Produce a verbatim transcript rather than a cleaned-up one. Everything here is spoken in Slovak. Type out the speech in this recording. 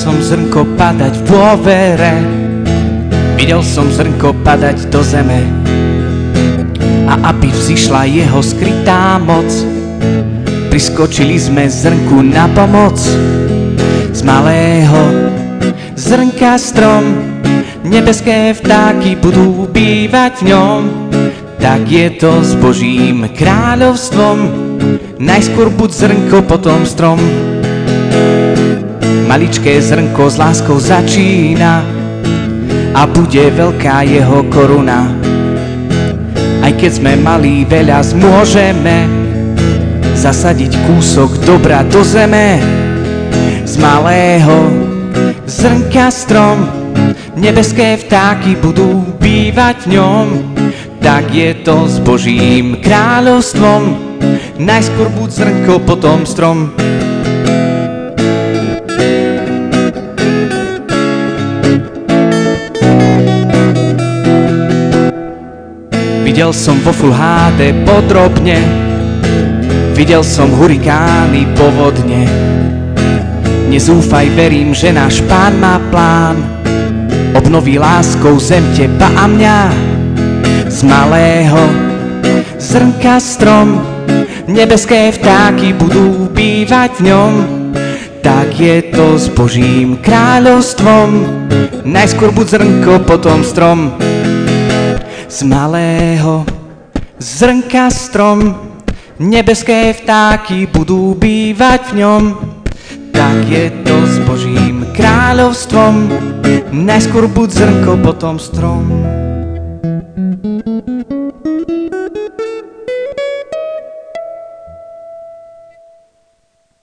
som zrnko padať v dôvere, videl som zrnko padať do zeme. A aby vzýšla jeho skrytá moc, priskočili sme zrnku na pomoc. Z malého zrnka strom, nebeské vtáky budú bývať v ňom. Tak je to s Božím kráľovstvom, najskôr buď zrnko, potom strom. Maličké zrnko s láskou začína a bude veľká jeho koruna. Aj keď sme malí, veľa zmôžeme zasadiť kúsok dobra do zeme. Z malého zrnka strom, nebeské vtáky budú bývať v ňom. Tak je to s Božím kráľovstvom, najskôr buď zrnko, potom strom. Videl som vo Full há dé podrobne, videl som hurikány, povodne. Nezúfaj, verím, že náš Pán má plán, obnoví láskou zem, teba a mňa. Z malého zrnka strom, nebeské vtáky budú bývať v ňom. Tak je to s Božím kráľovstvom, najskôr buď zrnko, potom strom. Z malého zrnka strom, nebeské vtáky budú bývať v ňom. Tak je to s Božím kráľovstvom, najskôr buď zrnko, potom strom.